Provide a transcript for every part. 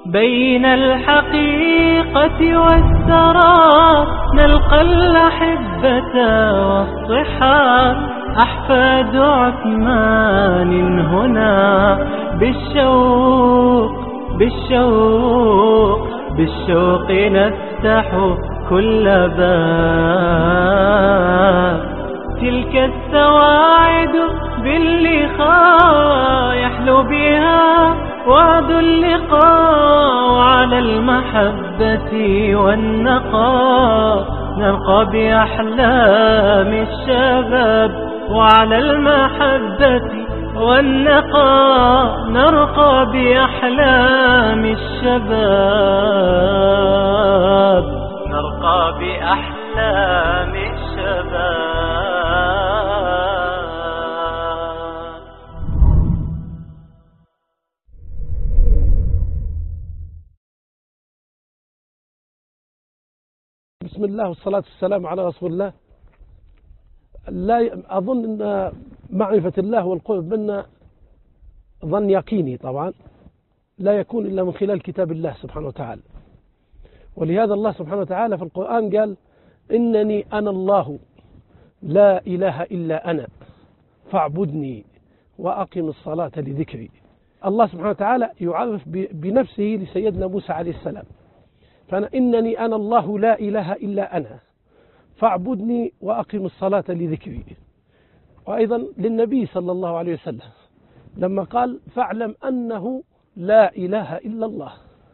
بين الحقيقة والسراب نلقى الأحبة والصحاب، أحفاد عثمان هنا بالشوق نفتح كل باب. تلك السواعد باللقاء يحلو بها وعد اللقاء، وعلى المحبة والنقاء نرقى بأحلام الشباب، وعلى المحبة والنقاء نرقى بأحلام الشباب، نرقى بأحلام الشباب. بسم الله والصلاة والسلام على رسول الله. لا أظن أن معرفة الله والقرب منا ظن يقيني طبعا لا يكون إلا من خلال كتاب الله سبحانه وتعالى، ولهذا الله سبحانه وتعالى في القرآن قال: إنني أنا الله لا إله إلا أنا فاعبدني وأقم الصلاة لذكري. الله سبحانه وتعالى يعرف بنفسه لسيدنا موسى عليه السلام، إنني أنا الله لا إله إلا أنا فاعبدني وأقم الصلاة لذكري. وأيضا للنبي صلى الله عليه وسلم لما قال: فاعلم أنه لا إله إلا الله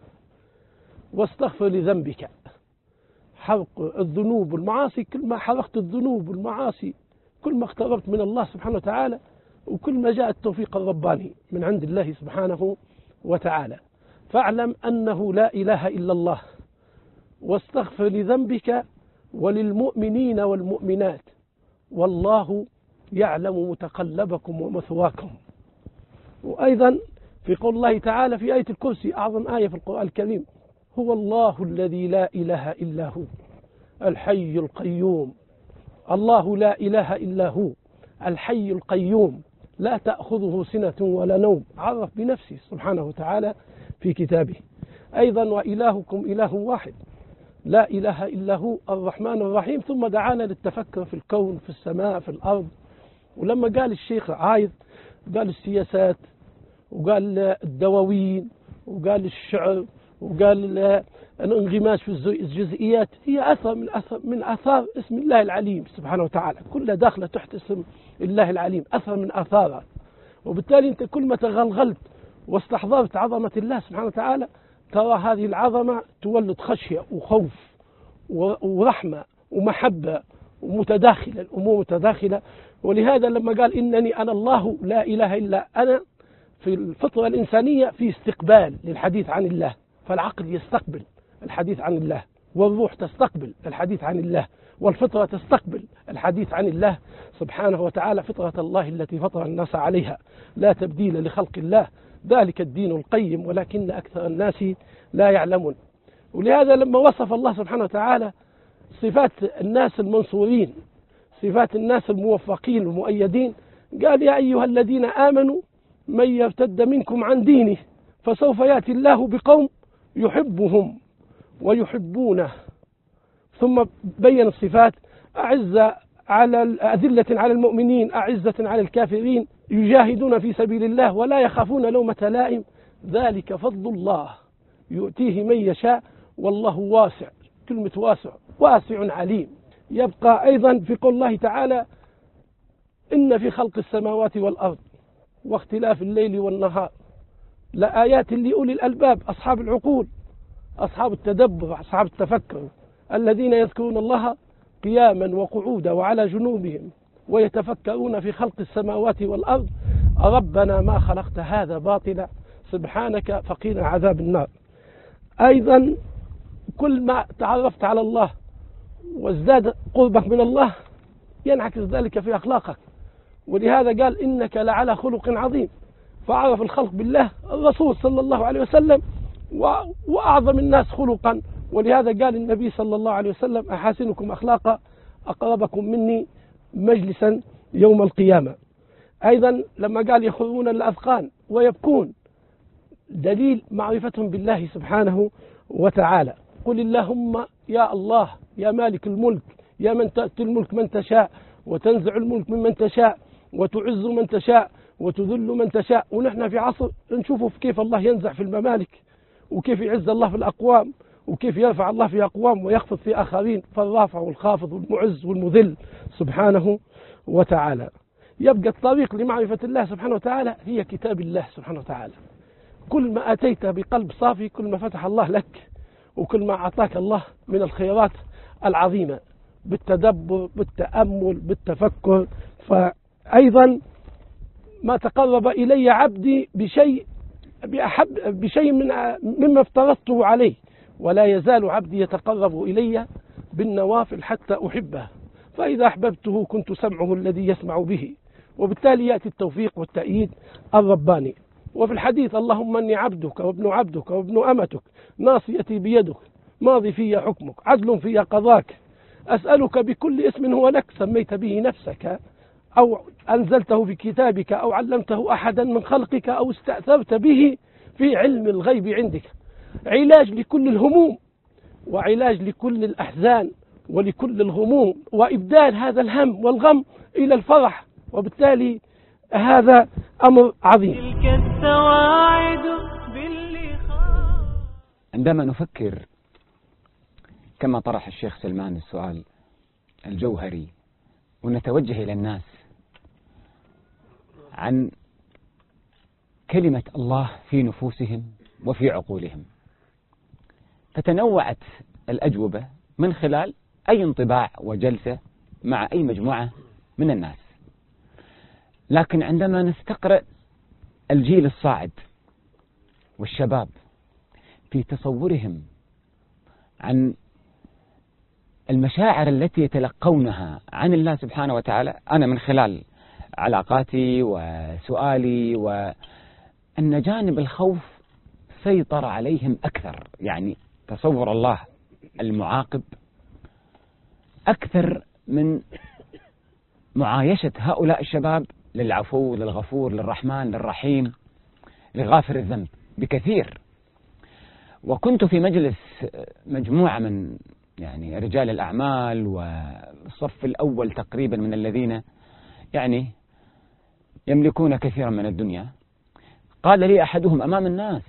واستغفر لذنبك. حرق الذنوب والمعاصي، كل ما حرقت الذنوب والمعاصي كل ما اقتربت من الله سبحانه وتعالى، وكل ما جاء التوفيق الرباني من عند الله سبحانه وتعالى. فاعلم أنه لا إله إلا الله واستغفر لذنبك وللمؤمنين والمؤمنات والله يعلم متقلبكم ومثواكم. وأيضا في قول الله تعالى في آية الكرسي، أعظم آية في القرآن الكريم: هو الله الذي لا إله إلا هو الحي القيوم. الله لا إله إلا هو الحي القيوم لا تأخذه سنة ولا نوم، عرف بنفسه سبحانه وتعالى في كتابه. أيضا: وإلهكم إله واحد لا إله إلا هو الرحمن الرحيم. ثم دعانا للتفكر في الكون، في السماء، في الأرض. ولما قال الشيخ عايض قال السياسات، وقال الدواوين، وقال الشعر، وقال الانغماس في الجزئيات، هي أثر من آثار اسم الله العليم سبحانه وتعالى، كلها داخلة تحت اسم الله العليم، أثر من آثارها. وبالتالي أنت كل ما تغلغلت واستحضرت عظمة الله سبحانه وتعالى ترى هذه العظمة تولد خشية وخوف ورحمة ومحبة ومتداخلة، الأمور متداخلة. ولهذا لما قال: إنني أنا الله لا إله إلا أنا، في الفطرة الإنسانية في استقبال للحديث عن الله، فالعقل يستقبل الحديث عن الله، والروح تستقبل الحديث عن الله، والفطرة تستقبل الحديث عن الله سبحانه وتعالى. فطرة الله التي فطر الناس عليها لا تبديل لخلق الله، ذلك الدين القيم ولكن أكثر الناس لا يعلمون. ولهذا لما وصف الله سبحانه وتعالى صفات الناس المنصورين، صفات الناس الموفقين المؤيدين، قال: يا أيها الذين آمنوا من يرتد منكم عن دينه فسوف يأتي الله بقوم يحبهم ويحبونه. ثم بين الصفات: أذلة على المؤمنين أعزة على الكافرين يجاهدون في سبيل الله ولا يخافون لومة لائم، ذلك فضل الله يؤتيه من يشاء والله واسع. كلمة واسع عليم. يبقى أيضا في قول الله تعالى: إن في خلق السماوات والأرض واختلاف الليل والنهار لآيات لأولي الألباب، أصحاب العقول، أصحاب التدبر، أصحاب التفكر، الذين يذكرون الله قياما وقعودا وعلى جنوبهم ويتفكرون في خلق السماوات والأرض ربنا ما خلقت هذا باطلا سبحانك فقنا عذاب النار. أيضا كل ما تعرفت على الله وازداد قربك من الله ينعكس ذلك في أخلاقك. ولهذا قال: إنك لعلى خلق عظيم. فعرف الخلق بالله الرسول صلى الله عليه وسلم وأعظم الناس خلقا. ولهذا قال النبي صلى الله عليه وسلم: أحاسنكم أخلاقا أقربكم مني مجلسا يوم القيامة. أيضا لما قال: يخرون الأذقان ويبكون، دليل معرفتهم بالله سبحانه وتعالى. قل اللهم يا الله يا مالك الملك يا من تأتي الملك من تشاء وتنزع الملك ممن تشاء وتعز من تشاء وتذل من تشاء. ونحن في عصر نشوفه في كيف الله ينزع في الممالك وكيف يعز الله في الأقوام وكيف يرفع الله في أقوام ويخفض في آخرين، فالرافع والخافض والمعز والمذل سبحانه وتعالى. يبقى الطريق لمعرفة الله سبحانه وتعالى هي كتاب الله سبحانه وتعالى. كل ما أتيت بقلب صافي كل ما فتح الله لك، وكل ما أعطاك الله من الخيرات العظيمة بالتدبر بالتأمل بالتفكر. فأيضا ما تقرب إلي عبدي بشيء مما افترضته عليه، ولا يزال عبدي يتقرب إلي بالنوافل حتى أحبه، فإذا أحببته كنت سمعه الذي يسمع به. وبالتالي يأتي التوفيق والتأييد الرباني. وفي الحديث اللهم أني عبدك وابن عبدك وابن أمتك ناصيتي بيدك ماضي في حكمك عدل في قضاك أسألك بكل اسم هو لك سميت به نفسك أو أنزلته في كتابك أو علمته أحدا من خلقك أو استأثرت به في علم الغيب عندك. علاج لكل الهموم وعلاج لكل الأحزان ولكل الغموم، وإبدال هذا الهم والغم إلى الفرح. وبالتالي هذا أمر عظيم. تلك السواعد باللقاء. عندما نفكر كما طرح الشيخ سلمان السؤال الجوهري ونتوجه إلى الناس عن كلمة الله في نفوسهم وفي عقولهم، فتنوعت الأجوبة من خلال أي انطباع وجلسة مع أي مجموعة من الناس. لكن عندما نستقرأ الجيل الصاعد والشباب في تصورهم عن المشاعر التي يتلقونها عن الله سبحانه وتعالى، أنا من خلال علاقاتي وسؤالي وأن جانب الخوف سيطر عليهم أكثر، يعني تصور الله المعاقب أكثر من معايشة هؤلاء الشباب للعفو للغفور للرحمن للرحيم لغافر الذنب بكثير. وكنت في مجلس مجموعة من يعني رجال الأعمال والصف الأول تقريبا من الذين يعني يملكون كثيرا من الدنيا. قال لي أحدهم أمام الناس: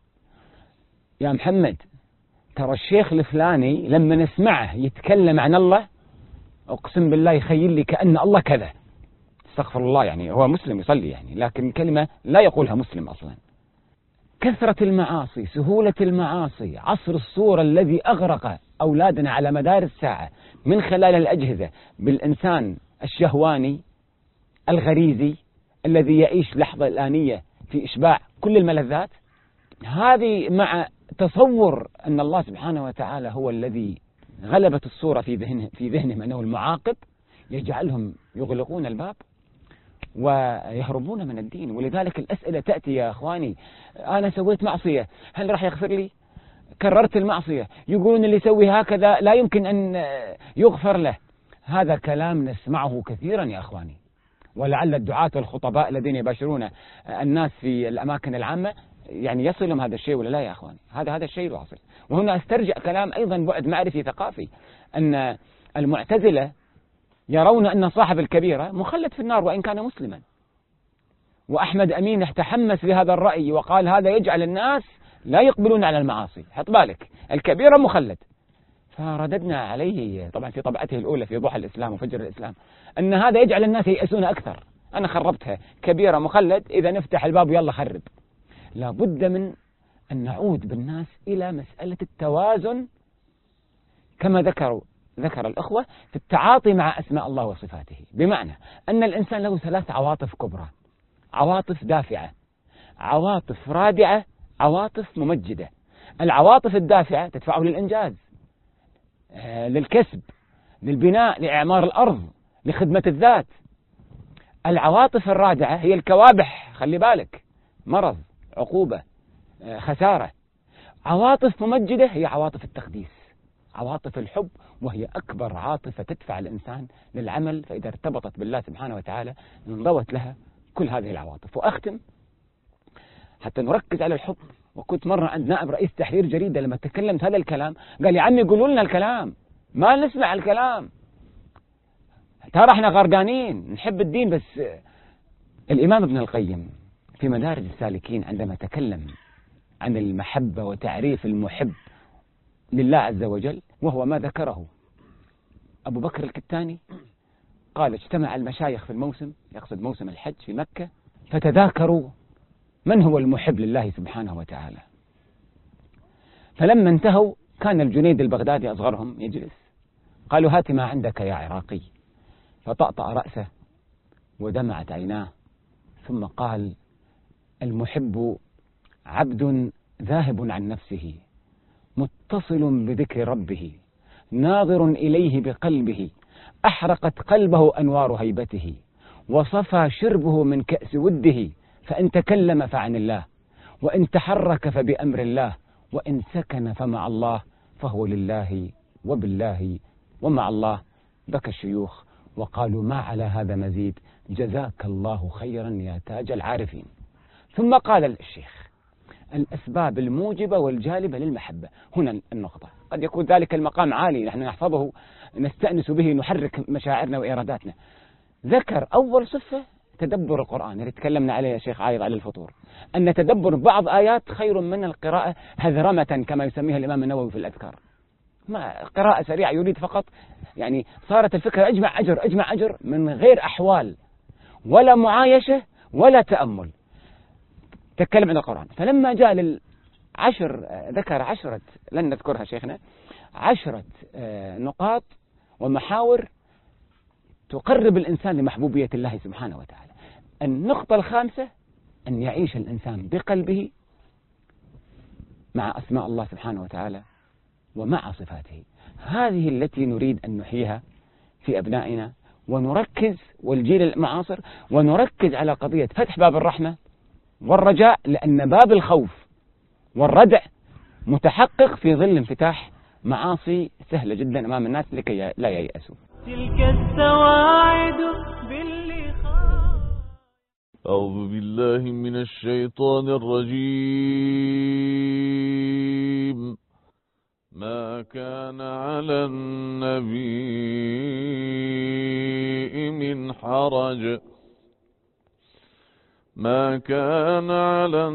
يا محمد، ترى الشيخ الفلاني لما نسمعه يتكلم عن الله أقسم بالله يخيل لي كأن الله كذا. استغفر الله، يعني هو مسلم يصلي يعني، لكن كلمة لا يقولها مسلم أصلا. كثرة المعاصي، سهولة المعاصي، عصر الصورة الذي أغرق أولادنا على مدار الساعة من خلال الأجهزة بالإنسان الشهواني الغريزي الذي يعيش لحظة الآنية في إشباع كل الملذات. هذه مع تصور أن الله سبحانه وتعالى هو الذي غلبت الصورة في ذهنهم أنه المعاقب، يجعلهم يغلقون الباب ويهربون من الدين. ولذلك الأسئلة تأتي: يا أخواني أنا سويت معصية، هل راح يغفر لي؟ كررت المعصية، يقولون اللي يسوي هكذا لا يمكن أن يغفر له. هذا كلام نسمعه كثيرا يا أخواني، ولعل الدعاة والخطباء الذين يباشرون الناس في الأماكن العامة يعني يصلهم هذا الشيء ولا لا يا أخواني؟ هذا الشيء واصل. وهنا استرجع كلام أيضا بعد معرفي ثقافي، أن المعتزلة يرون أن صاحب الكبيرة مخلد في النار وإن كان مسلما. وأحمد أمين تحمس لهذا الرأي وقال هذا يجعل الناس لا يقبلون على المعاصي، حط بالك الكبيرة مخلد. فرددنا عليه طبعا في طبعته الأولى في ضحى الإسلام وفجر الإسلام أن هذا يجعل الناس ييأسون أكثر. أنا خربتها، كبيرة مخلد، إذا نفتح الباب يلا خرب. لا بد من أن نعود بالناس إلى مسألة التوازن كما ذكر الأخوة في التعاطي مع أسماء الله وصفاته، بمعنى أن الإنسان له 3 عواطف كبرى: عواطف دافعة، عواطف رادعة، عواطف ممجدة. العواطف الدافعة تدفعه للإنجاز، للكسب، للبناء، لإعمار الأرض، لخدمة الذات. العواطف الرادعة هي الكوابح، خلي بالك، مرض، عقوبة، خسارة. عواطف ممجدة هي عواطف التقديس، عواطف الحب، وهي أكبر عاطفة تدفع الإنسان للعمل. فإذا ارتبطت بالله سبحانه وتعالى انضوت لها كل هذه العواطف. وأختم حتى نركز على الحب. وكنت مرة عند نائب رئيس تحرير جريدة لما تكلمت هذا الكلام قال يا عمي قولوا لنا الكلام، ما نسمع الكلام، ترى احنا غرقانين نحب الدين بس. الإمام ابن القيم في مدارج السالكين عندما تكلم عن المحبة وتعريف المحب لله عز وجل، وهو ما ذكره أبو بكر الكتاني، قال اجتمع المشايخ في الموسم، يقصد موسم الحج في مكة، فتذاكروا من هو المحب لله سبحانه وتعالى. فلما انتهوا كان الجنيد البغدادي أصغرهم يجلس، قالوا هات ما عندك يا عراقي، فطأطأ رأسه ودمعت عيناه، ثم قال المحب عبد ذاهب عن نفسه متصل بذكر ربه ناظر إليه بقلبه، أحرقت قلبه أنوار هيبته، وصفى شربه من كأس وده، فإن تكلم فعن الله، وإن تحرك فبأمر الله، وإن سكن فمع الله، فهو لله وبالله ومع الله. بكى الشيوخ وقالوا ما على هذا مزيد، جزاك الله خيرا يا تاج العارفين. ثم قال الشيخ الأسباب الموجبة والجالبة للمحبة. هنا النقطة، قد يكون ذلك المقام عالي نحن نحفظه نستأنس به نحرك مشاعرنا وإراداتنا. ذكر أول صفة تدبر القرآن اللي تكلمنا عليه يا شيخ عايض على الفطور، أن تدبر بعض آيات خير من القراءة هذرمة كما يسميها الإمام النووي في الأذكار. ما قراءة سريعة يريد فقط يعني صارت الفكرة أجمع أجر أجمع أجر من غير أحوال ولا معايشة ولا تأمل. تكلم عن القرآن. فلما جاء للعشر ذكر 10 لن نذكرها شيخنا 10 نقاط ومحاور تقرب الإنسان لمحبوبية الله سبحانه وتعالى. النقطة الخامسة أن يعيش الإنسان بقلبه مع أسماء الله سبحانه وتعالى ومع صفاته. هذه التي نريد أن نحييها في أبنائنا، ونركز والجيل المعاصر ونركز على قضية فتح باب الرحمة والرجاء، لأن باب الخوف والردع متحقق في ظل انفتاح معاصي سهلة جدا أمام الناس لكي لا ييأسوا. تلك السواعد باللقاء. أعوذ بالله من الشيطان الرجيم. ما كان على النبي من حرج، ما كان على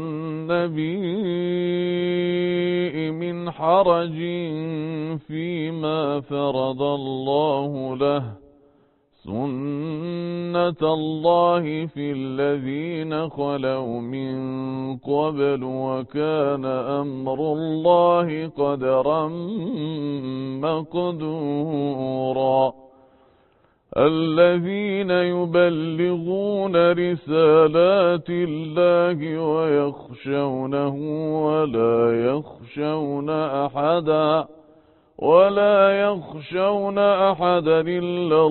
النبي من حرج فيما فرض الله له، سنة الله في الذين خلوا من قبل، وكان أمر الله قدرا مقدورا. الذين يبلغون رسالات الله ويخشونه ولا يخشون أحدا إلا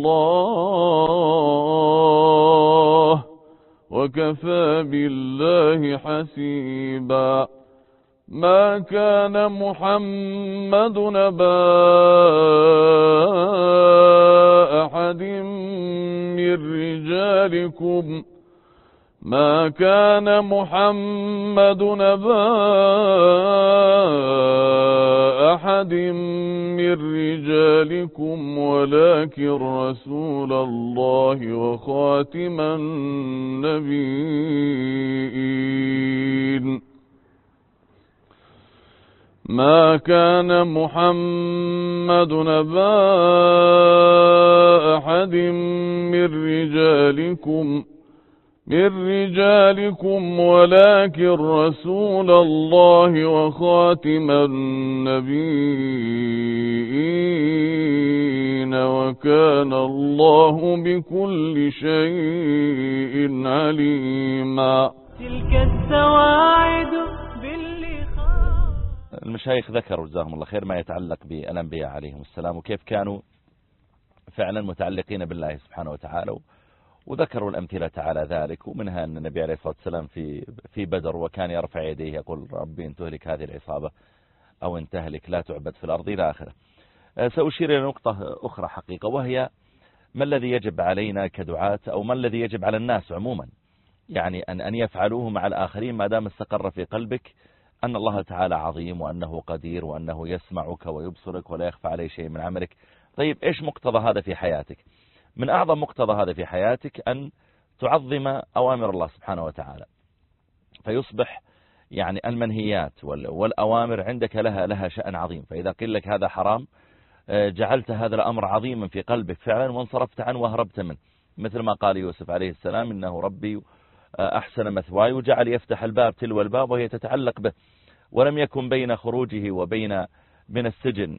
الله، وكفى بالله حسيبا. ما كان محمد نبا أحد من رجالكم، ما كان محمد نبا أحد من رجالكم ولكن رسول الله وخاتم النبيين. ما كان محمد نبا أحد من رجالكم ولكن رسول الله وخاتم النبيين، وكان الله بكل شيء عليما. تلك السواعد باللقاء. المشايخ ذكروا جزاهم الله خير ما يتعلق بالأنبياء عليهم السلام وكيف كانوا فعلا متعلقين بالله سبحانه وتعالى، وذكروا الأمثلة على ذلك، ومنها أن النبي عليه الصلاة والسلام في بدر وكان يرفع يديه يقول ربي إن تهلك هذه العصابة أو إن تهلك لا تعبد في الأرض إلى آخره. سأشير إلى نقطة أخرى حقيقة، وهي ما الذي يجب علينا كدعاة أو ما الذي يجب على الناس عموما يعني أن يفعلوه مع الآخرين ما دام استقر في قلبك أن الله تعالى عظيم وأنه قدير وأنه يسمعك ويبصرك ولا يخفى عليه شيء من عملك. طيب إيش مقتضى هذا في حياتك؟ من أعظم مقتضى هذا في حياتك أن تعظم أوامر الله سبحانه وتعالى، فيصبح يعني المنهيات والأوامر عندك لها شأن عظيم. فإذا قيل لك هذا حرام جعلت هذا الأمر عظيما في قلبك فعلا وانصرفت عنه وهربت منه، مثل ما قال يوسف عليه السلام إنه ربي أحسن مثواي، وجعل يفتح الباب تلو الباب وهي تتعلق به، ولم يكن بين خروجه وبين من السجن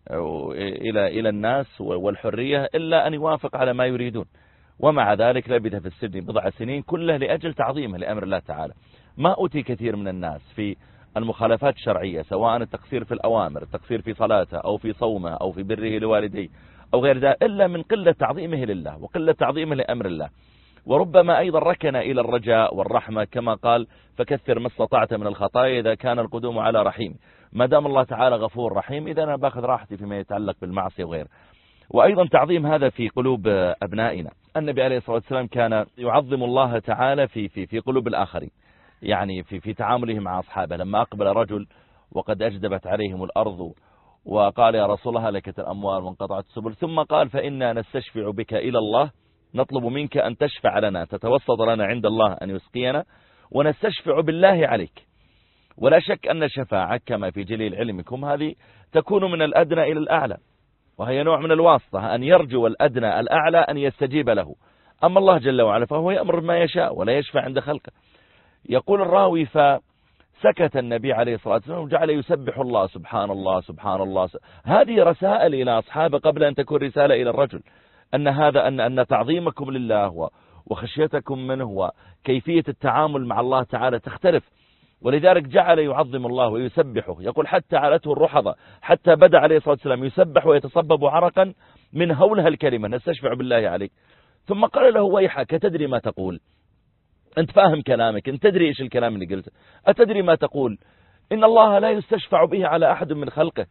إلى الناس والحرية إلا أن يوافق على ما يريدون، ومع ذلك لبث في السجن 10 سنين كله لأجل تعظيمه لأمر الله تعالى. ما أوتي كثير من الناس في المخالفات الشرعية، سواء التقصير في الأوامر، التقصير في صلاته أو في صومه أو في بره لوالديه أو غير ذلك، إلا من قلة تعظيمه لله وقلة تعظيمه لأمر الله. وربما أيضا ركن إلى الرجاء والرحمة كما قال فكثر ما استطعت من الخطايا إذا كان القدوم على رحيم. ما دام الله تعالى غفور رحيم إذا أنا باخذ راحتي فيما يتعلق بالمعصية وغيره. وأيضا تعظيم هذا في قلوب أبنائنا. النبي عليه الصلاة والسلام كان يعظم الله تعالى في قلوب الآخرين، يعني في تعامله مع أصحابه. لما أقبل رجل وقد أجدبت عليهم الأرض وقال يا رسول الله هلكت الأموال وانقطعت السبل، ثم قال فإنا نستشفع بك إلى الله، نطلب منك أن تشفع لنا تتوسط لنا عند الله أن يسقينا، ونستشفع بالله عليك. ولا شك أن الشفاعة كما في جليل علمكم هذه تكون من الأدنى إلى الأعلى، وهي نوع من الواسطة، أن يرجو الأدنى الأعلى أن يستجيب له. أما الله جل وعلا فهو يأمر بما يشاء ولا يشفع عند خلقه. يقول الراوي فسكت النبي عليه الصلاة والسلام وجعل يسبح الله سبحان الله سبحان الله. هذه رسائل إلى أصحابه قبل أن تكون رسالة إلى الرجل، أن هذا أن تعظيمكم لله وخشيتكم منه وكيفية التعامل مع الله تعالى تختلف. ولذلك جعل يعظم الله ويسبحه. يقول حتى علته الرحضة، حتى بدأ عليه الصلاة والسلام يسبح ويتصبب عرقا من هولها الكلمة نستشفع بالله عليك. ثم قال له ويحك تدري ما تقول؟ أنت فاهم كلامك، أنت تدري إيش الكلام اللي قلته، أتدري ما تقول؟ إن الله لا يستشفع به على أحد من خلقه.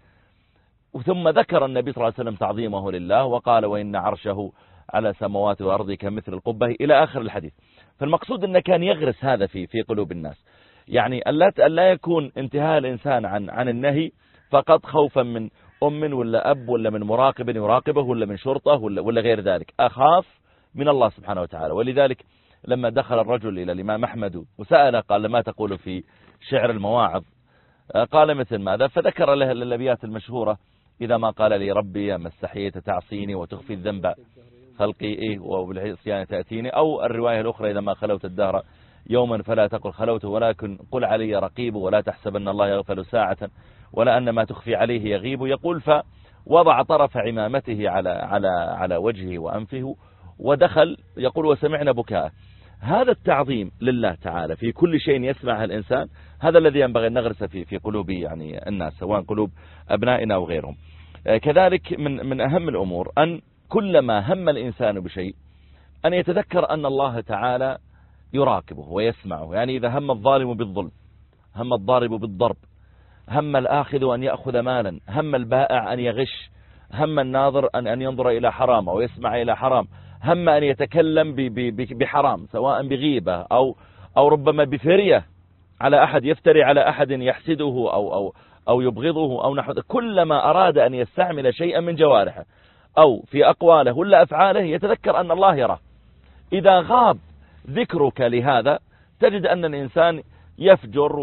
ثم ذكر النبي صلى الله عليه وسلم تعظيمه لله وقال وإن عرشه على سماوات وأرض كمثل القبة إلى آخر الحديث. فالمقصود أنه كان يغرس هذا في قلوب الناس، يعني ألا يكون انتهاء الإنسان عن النهي فقط خوفا من أم ولا أب ولا من مراقب يراقبه ولا من شرطة ولا غير ذلك، أخاف من الله سبحانه وتعالى. ولذلك لما دخل الرجل إلى الإمام أحمد وسأله قال ما تقول في شعر المواعظ؟ قال مثل ماذا؟ فذكر له الأبيات المشهورة إذا ما قال لي ربي ما استحييت تعصيني وتخفي الذنب خلقي وبالعصيان تأتيني، أو الرواية الأخرى إذا ما خلوت الدهر يوما فلا تقل خلوت ولكن قل علي رقيب ولا تحسبن الله يغفل ساعة ولا أن ما تخفي عليه يغيب. يقول فوضع طرف عمامته على وجهه وأنفه ودخل. يقول وسمعنا بكاء. هذا التعظيم لله تعالى في كل شيء يسمعه الإنسان هذا الذي ينبغي أن نغرس في قلوب يعني الناس سواء قلوب أبنائنا وغيرهم. كذلك من أهم الأمور أن كلما هم الإنسان بشيء أن يتذكر أن الله تعالى يراقبه ويسمعه. يعني إذا هم الظالم بالظلم، هم الضارب بالضرب، هم الآخذ أن يأخذ مالا، هم البائع أن يغش، هم الناظر أن ينظر إلى حرام أو يسمع إلى حرام، هم أن يتكلم بحرام سواء بغيبة أو ربما بفرية على أحد، يفتري على أحد يحسده أو يبغضه أو نحو. كلما أراد أن يستعمل شيئا من جوارحه أو في أقواله ولا أفعاله يتذكر أن الله يراه. إذا غاب ذكرك لهذا تجد أن الإنسان يفجر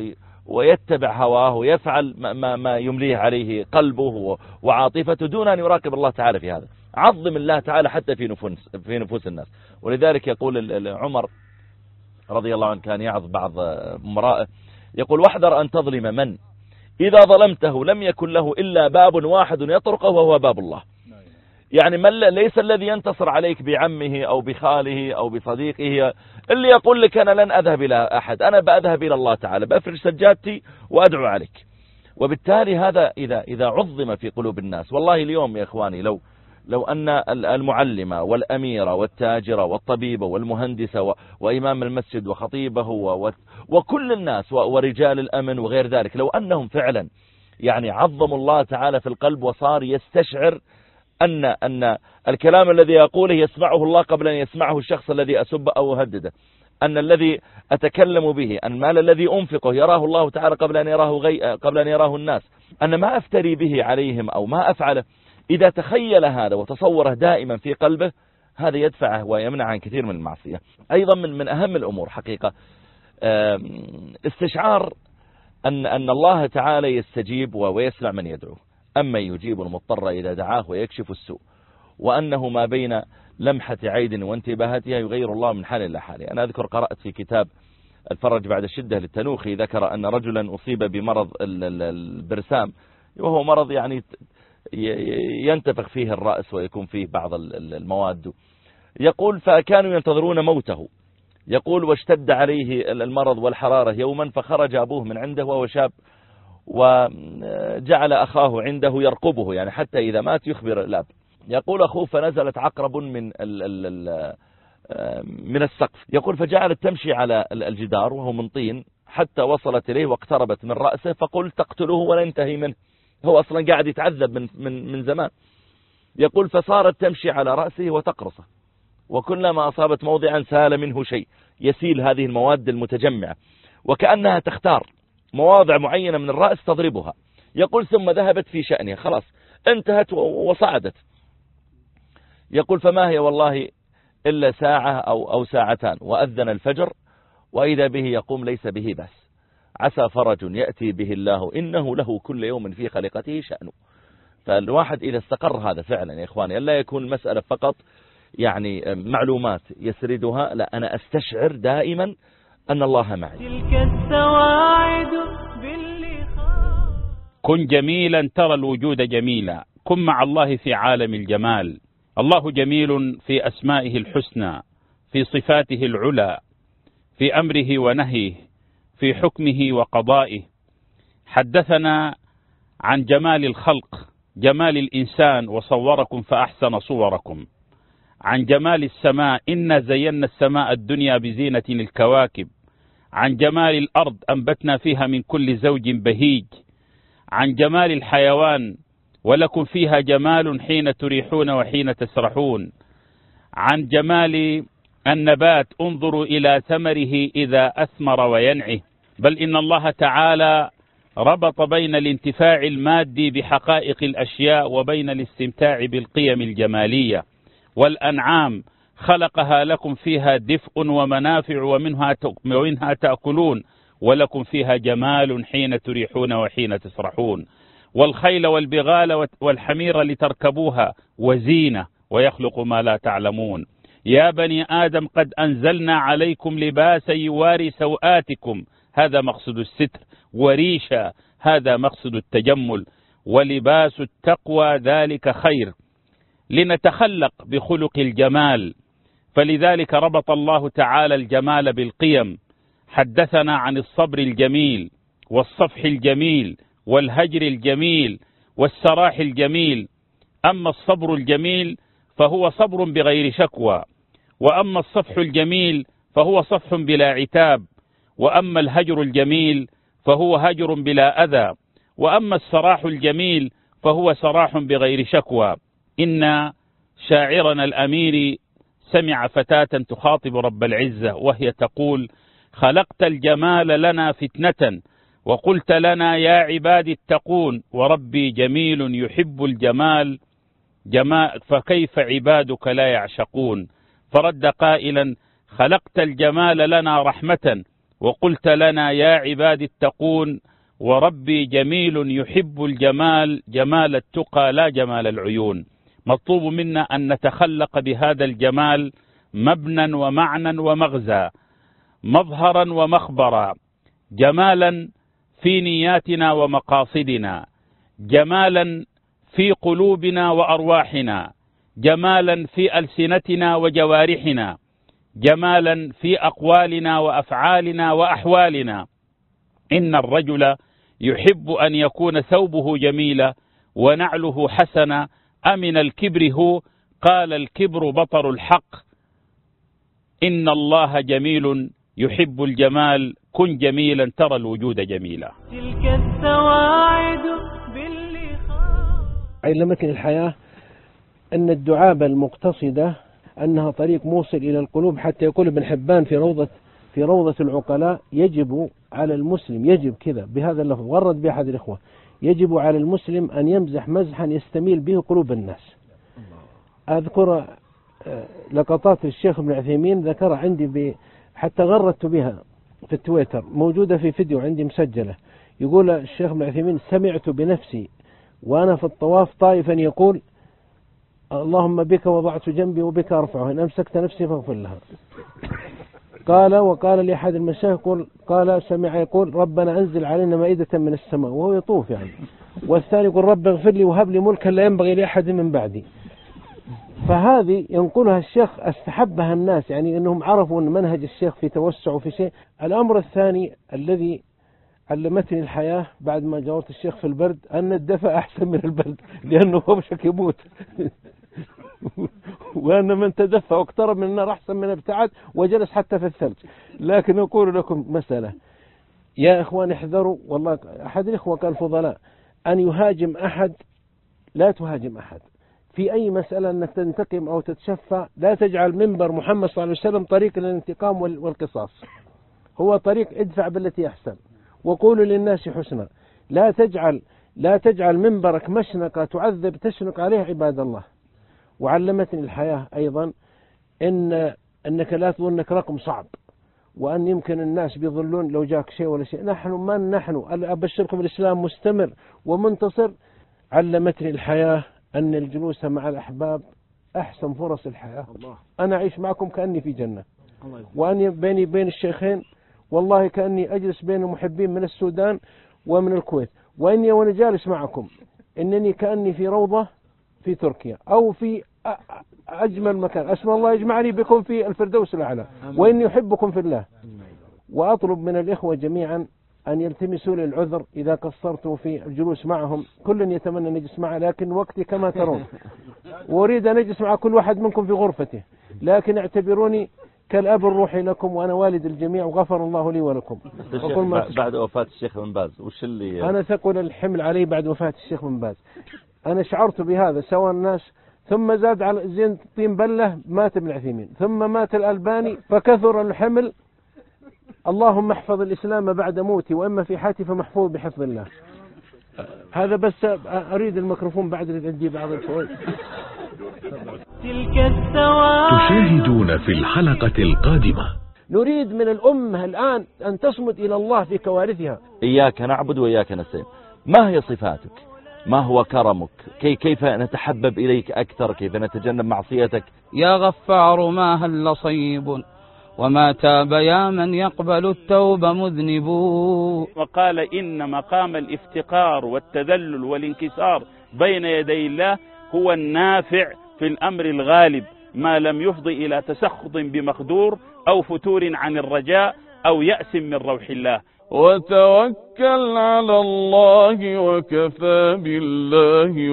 ويتبع هواه ويفعل ما يمليه عليه قلبه وعاطفته دون أن يراقب الله تعالى في هذا. عظم الله تعالى حتى في نفوس الناس. ولذلك يقول عمر رضي الله عنه كان يعظ بعض امرائه يقول واحذر أن تظلم من إذا ظلمته لم يكن له إلا باب واحد يطرقه وهو باب الله. يعني من ليس الذي ينتصر عليك بعمه أو بخاله أو بصديقه اللي يقول لك أنا لن أذهب إلى أحد، أنا بأذهب إلى الله تعالى بأفرش سجادتي وأدعو عليك. وبالتالي هذا إذا عظم في قلوب الناس. والله اليوم يا إخواني لو أن المعلمة والأميرة والتاجرة والطبيبة والمهندسة وإمام المسجد وخطيبه وكل الناس ورجال الأمن وغير ذلك لو أنهم فعلا يعني عظموا الله تعالى في القلب وصار يستشعر أن الكلام الذي يقوله يسمعه الله قبل أن يسمعه الشخص الذي أسب أو أهدده، أن الذي أتكلم به، أن المال الذي أنفقه يراه الله تعالى قبل أن يراه الناس، أن ما أفتري به عليهم أو ما أفعله، إذا تخيل هذا وتصوره دائما في قلبه، هذا يدفعه ويمنع عن كثير من المعصية. أيضا من أهم الأمور حقيقة استشعار أن الله تعالى يستجيب ويسمع من يدعوه، أما يجيب المضطر إذا دعاه ويكشف السوء، وأنه ما بين لمحة عيد وانتباهاتها يغير الله من حال إلى حال. أنا أذكر قرأت في كتاب الفرج بعد الشدة للتنوخي، ذكر أن رجلا أصيب بمرض البرسام، وهو مرض يعني ينتفخ فيه الرأس ويكون فيه بعض المواد. يقول فكانوا ينتظرون موته، يقول واشتد عليه المرض والحرارة يوما، فخرج أبوه من عنده وهو شاب، وجعل أخاه عنده يرقبه، يعني حتى إذا مات يخبر الأب. يقول أخوه فنزلت عقرب من السقف، يقول فجعلت تمشي على الجدار وهو من طين حتى وصلت إليه واقتربت من رأسه، فقلت تقتله ولا ينتهي منه، هو أصلا قاعد يتعذب من زمان. يقول فصارت تمشي على رأسه وتقرصه، وكلما أصابت موضعا سال منه شيء، يسيل هذه المواد المتجمعة، وكأنها تختار مواضع معينة من الرأس تضربها. يقول ثم ذهبت في شأنها، خلاص انتهت وصعدت. يقول فما هي والله إلا ساعة أو ساعتان، وأذن الفجر وإذا به يقوم ليس به بس، عسى فرج يأتي به الله إنه له كل يوم في خلقته شأنه. فالواحد إذا استقر هذا فعلا يا إخواني، ألا يكون المسألة فقط يعني معلومات يسردها، لا، أنا أستشعر دائما أن الله معي. تلك السواعد باللقاء. كن جميلا ترى الوجود جميلا، كن مع الله في عالم الجمال. الله جميل في أسمائه الحسنى، في صفاته العلى، في أمره ونهيه، في حكمه وقضائه. حدثنا عن جمال الخلق، جمال الإنسان وصوركم فأحسن صوركم. عن جمال السماء إنا زينا السماء الدنيا بزينة الكواكب. عن جمال الأرض أنبتنا فيها من كل زوج بهيج. عن جمال الحيوان ولكم فيها جمال حين تريحون وحين تسرحون. عن جمال النبات انظروا إلى ثمره إذا أثمر وينعه. بل إن الله تعالى ربط بين الانتفاع المادي بحقائق الأشياء وبين الاستمتاع بالقيم الجمالية. والأنعام خلقها لكم فيها دفء ومنافع ومنها تأكلون، ولكم فيها جمال حين تريحون وحين تسرحون. والخيل والبغال والحمير لتركبوها وزينة، ويخلق ما لا تعلمون. يا بني آدم قد أنزلنا عليكم لباسا يواري سوآتكم، هذا مقصد الستر، وريشا هذا مقصد التجمل، ولباس التقوى ذلك خير، لنتخلق بخلق الجمال. فلذلك ربط الله تعالى الجمال بالقيم. حدثنا عن الصبر الجميل والصفح الجميل والهجر الجميل والسراح الجميل. أما الصبر الجميل فهو صبر بغير شكوى، وأما الصفح الجميل فهو صفح بلا عتاب، وأما الهجر الجميل فهو هجر بلا أذى، وأما السراح الجميل فهو سراح بغير شكوى. إن شاعرنا الأمير سمع فتاة تخاطب رب العزة وهي تقول: خلقت الجمال لنا فتنة وقلت لنا يا عبادي اتقون، وربي جميل يحب الجمال فكيف عبادك لا يعشقون. فرد قائلا: خلقت الجمال لنا رحمة وقلت لنا يا عبادي اتقون، وربي جميل يحب الجمال جمال التقى لا جمال العيون. مطلوب منا أن نتخلق بهذا الجمال مبنى ومعنى ومغزى، مظهرا ومخبرا، جمالا في نياتنا ومقاصدنا، جمالا في قلوبنا وأرواحنا، جمالا في ألسنتنا وجوارحنا، جمالا في أقوالنا وأفعالنا وأحوالنا. إن الرجل يحب أن يكون ثوبه جميلا ونعله حسنا، أمن الكبر هو، قال الكبر بطر الحق. إن الله جميل يحب الجمال، كن جميلا ترى الوجود جميلا. تلك السواعد باللقاء. علمتني الحياة أن الدعابة المقتصدة أنها طريق موصل إلى القلوب، حتى يقول ابن حبان في روضة في روضة العقلاء يجب على المسلم، يجب كذا بهذا اللفظ ورد بأحد الإخوة، يجب على المسلم أن يمزح مزحا يستميل به قلوب الناس. أذكر لقطات الشيخ ابن عثيمين ذكر عندي حتى غردت بها في التويتر، موجودة في فيديو عندي مسجلة. يقول الشيخ ابن عثيمين: سمعت بنفسي وأنا في الطواف طائفا يقول: اللهم بك وضعت جنبي وبك أرفعه، إن أمسكت نفسي فاغفر لها. وقال لأحد المشايخ قال سمع يقول: ربنا أنزل علينا مائدة من السماء، وهو يطوف يعني. والثاني يقول: رب اغفر لي وهب لي ملكا لا ينبغي لأحد من بعدي. فهذه ينقلها الشيخ استحبها الناس، يعني أنهم عرفوا أن منهج الشيخ في توسع وفي شيء. الأمر الثاني الذي علمتني الحياة بعد ما جاورت الشيخ في البرد أن الدفء أحسن من البرد، لأنه وبشك يموت وأن من تدفى واقترب من النار أحسن من ابتعد وجلس حتى في الثلج. لكن أقول لكم مسألة يا إخوان، احذروا والله. أحد الإخوة قال فضلاء أن يهاجم أحد، لا تهاجم أحد في أي مسألة أنك تنتقم أو تتشفى. لا تجعل منبر محمد صلى الله عليه وسلم طريق للانتقام والقصاص، هو طريق ادفع بالتي أحسن وقولوا للناس حسنا. لا تجعل منبرك مشنقة تعذب تشنق عليه عباد الله. وعلمتني الحياة أيضا أنك لا تظن أنك رقم صعب، وأن يمكن الناس بيظلون لو جاك شيء ولا شيء. نحن أبشركم الإسلام مستمر ومنتصر. علمتني الحياة أن الجلوس مع الأحباب أحسن فرص الحياة. أنا أعيش معكم كأني في جنة، وأني بين الشيخين والله كأني أجلس بين المحبين من السودان ومن الكويت، وإني وأنا جالس معكم إنني كأني في روضة في تركيا أو في أجمل مكان. أسأل الله يجمعني بكم في الفردوس الأعلى، وإني أحبكم في الله. وأطلب من الإخوة جميعا أن يلتمسوا لي العذر إذا قصرت في الجلوس معهم. كل يتمنى أن يجلس معه، لكن وقتي كما ترون، وأريد أن أجلس مع كل واحد منكم في غرفته، لكن اعتبروني كالأب الروحي لكم، وأنا والد الجميع، وغفر الله لي ولكم. بعد وفاة الشيخ بن باز وش اللي أنا ثقل الحمل علي بعد وفاة الشيخ بن باز. أنا شعرت بهذا سواء الناس، ثم زاد على زين طين بلة مات ابن عثيمين، ثم مات الألباني، فكثر الحمل. اللهم احفظ الإسلام بعد موتي، وإما في حياتي فمحفوظ بحفظ الله. هذا بس. أريد الميكروفون بعد اللي عندي بعض الفوائد. تلك السواعد. تشاهدون في الحلقة القادمة. نريد من الأمة الآن أن تصمد إلى الله في كوارثها. إياك نعبد وإياك نستعين. ما هي صفاتك؟ ما هو كرمك؟ كيف نتحبب إليك أكثر؟ كيف نتجنب معصيتك؟ يا غفار ما هل صيب، وما تاب يا من يقبل التوب مذنب. وقال إن مقام الافتقار والتذلل والانكسار بين يدي الله هو النافع في الأمر الغالب، ما لم يفضي إلى تسخط بمقدور أو فتور عن الرجاء أو يأس من روح الله. وتوكل على الله وكفى بالله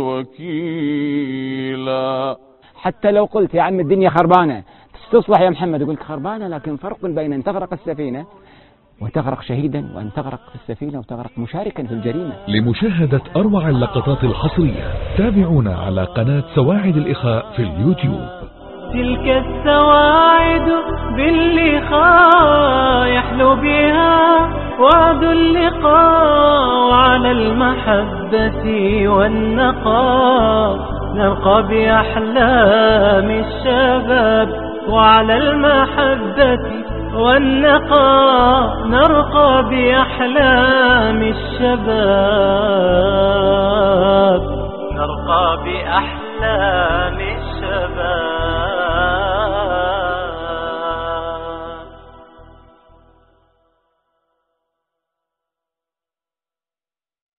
وكيلا. حتى لو قلت يا عم الدنيا خربانة تصلح يا محمد، قلت خربانة، لكن فرق بين أن تغرق السفينة وتغرق شهيدا، وأن تغرق في السفينة وتغرق مشاركا في الجريمة. لمشاهدة أروع اللقطات الحصرية تابعونا على قناة سواعد الإخاء في اليوتيوب. تلك السواعد باللقاء يحلو بها وعد اللقاء، وعلى المحبة والنقاء نرقى بأحلام الشباب، وعلى المحبة والنقاء نرقى بأحلام الشباب، نرقى بأحلام الشباب.